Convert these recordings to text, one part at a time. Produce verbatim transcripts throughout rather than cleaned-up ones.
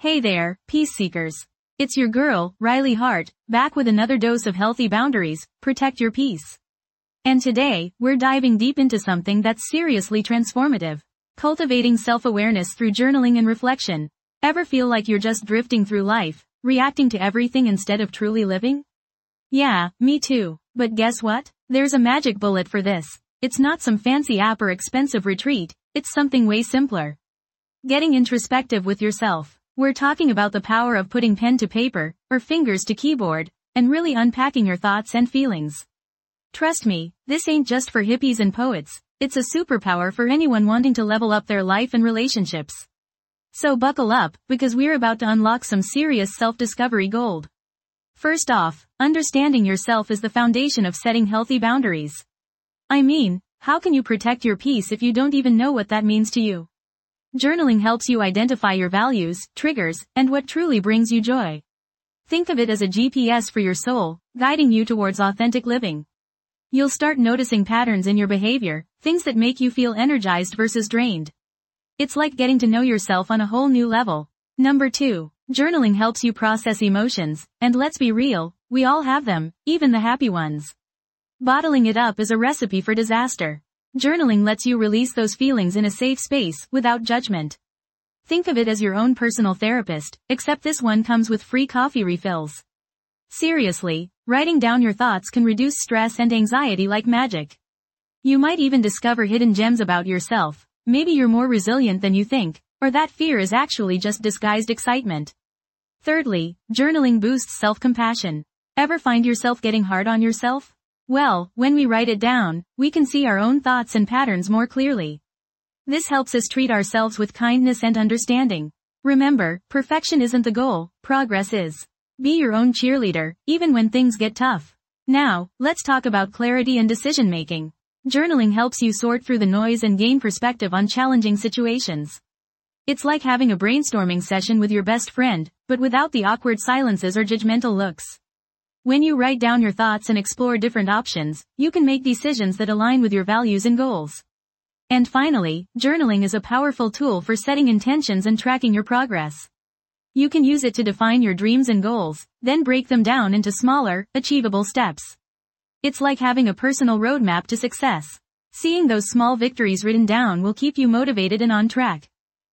Hey there, peace seekers. It's your girl, Riley Hart, back with another dose of healthy boundaries. Protect your peace. And today, we're diving deep into something that's seriously transformative. Cultivating self-awareness through journaling and reflection. Ever feel like you're just drifting through life, reacting to everything instead of truly living? Yeah, me too. But guess what? There's a magic bullet for this. It's not some fancy app or expensive retreat, it's something way simpler. Getting introspective with yourself. We're talking about the power of putting pen to paper, or fingers to keyboard, and really unpacking your thoughts and feelings. Trust me, this ain't just for hippies and poets, it's a superpower for anyone wanting to level up their life and relationships. So buckle up, because we're about to unlock some serious self-discovery gold. First off, understanding yourself is the foundation of setting healthy boundaries. I mean, how can you protect your peace if you don't even know what that means to you? Journaling helps you identify your values, triggers, and what truly brings you joy. Think of it as a G P S for your soul, guiding you towards authentic living. You'll start noticing patterns in your behavior, things that make you feel energized versus drained. It's like getting to know yourself on a whole new level. Number two, journaling helps you process emotions, and let's be real, we all have them, even the happy ones. Bottling it up is a recipe for disaster. Journaling lets you release those feelings in a safe space, without judgment. Think of it as your own personal therapist, except this one comes with free coffee refills. Seriously, writing down your thoughts can reduce stress and anxiety like magic. You might even discover hidden gems about yourself. Maybe you're more resilient than you think, or that fear is actually just disguised excitement. Thirdly, journaling boosts self-compassion. Ever find yourself getting hard on yourself? Well, when we write it down, we can see our own thoughts and patterns more clearly. This helps us treat ourselves with kindness and understanding. Remember, perfection isn't the goal, progress is. Be your own cheerleader, even when things get tough. Now, let's talk about clarity and decision-making. Journaling helps you sort through the noise and gain perspective on challenging situations. It's like having a brainstorming session with your best friend, but without the awkward silences or judgmental looks. When you write down your thoughts and explore different options, you can make decisions that align with your values and goals. And finally, journaling is a powerful tool for setting intentions and tracking your progress. You can use it to define your dreams and goals, then break them down into smaller, achievable steps. It's like having a personal roadmap to success. Seeing those small victories written down will keep you motivated and on track.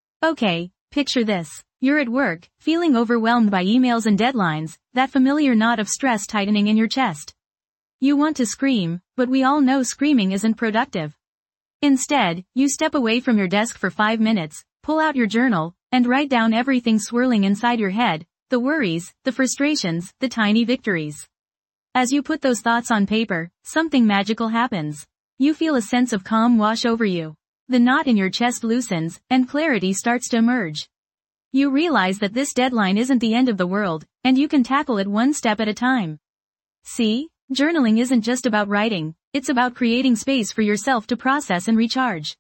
Okay, picture this. You're at work, feeling overwhelmed by emails and deadlines, that familiar knot of stress tightening in your chest. You want to scream, but we all know screaming isn't productive. Instead, you step away from your desk for five minutes, pull out your journal, and write down everything swirling inside your head, the worries, the frustrations, the tiny victories. As you put those thoughts on paper, something magical happens. You feel a sense of calm wash over you. The knot in your chest loosens, and clarity starts to emerge. You realize that this deadline isn't the end of the world, and you can tackle it one step at a time. See, journaling isn't just about writing, it's about creating space for yourself to process and recharge.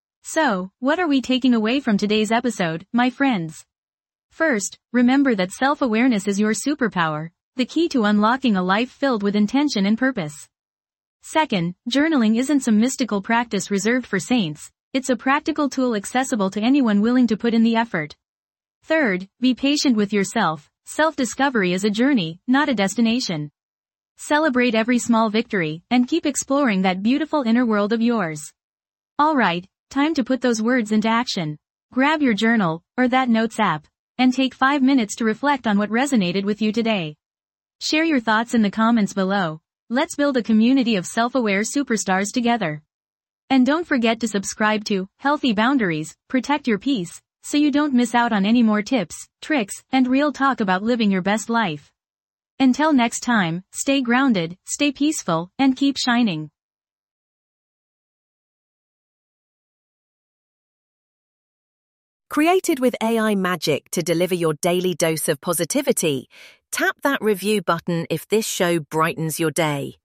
So, what are we taking away from today's episode, my friends? First, remember that self-awareness is your superpower, the key to unlocking a life filled with intention and purpose. Second, journaling isn't some mystical practice reserved for saints, it's a practical tool accessible to anyone willing to put in the effort. Third, be patient with yourself. Self-discovery is a journey, not a destination. Celebrate every small victory, and keep exploring that beautiful inner world of yours. Alright, time to put those words into action. Grab your journal, or that notes app, and take five minutes to reflect on what resonated with you today. Share your thoughts in the comments below. Let's build a community of self-aware superstars together. And don't forget to subscribe to Healthy Boundaries, Protect Your Peace, so you don't miss out on any more tips, tricks, and real talk about living your best life. Until next time, stay grounded, stay peaceful, and keep shining. Created with A I magic to deliver your daily dose of positivity, tap that review button if this show brightens your day.